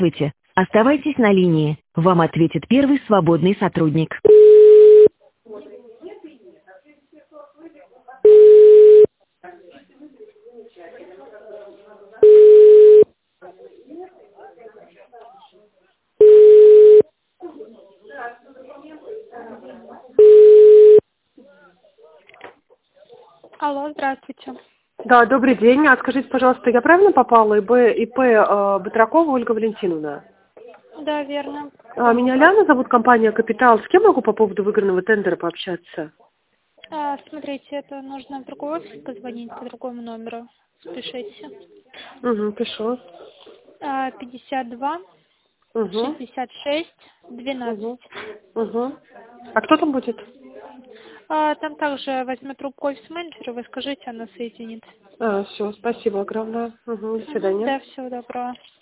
Здравствуйте. Оставайтесь на линии. Вам ответит первый свободный сотрудник. Алло, здравствуйте. Да, добрый день. А скажите, пожалуйста, я правильно попала? ИП Батракова Ольга Валентиновна. Да, верно. Меня Ляна зовут, компания «Капитал». С кем могу по поводу выигранного тендера пообщаться? Смотрите, это нужно в другой офис позвонить по другому номеру. Спешите. Угу, пишу. 52 Угу. 66 12. Угу. Угу. А кто там будет? Там также возьмет трубку офис-менеджера, вы скажите, она соединит. Все, спасибо огромное. Угу, до свидания. Да, всего доброго.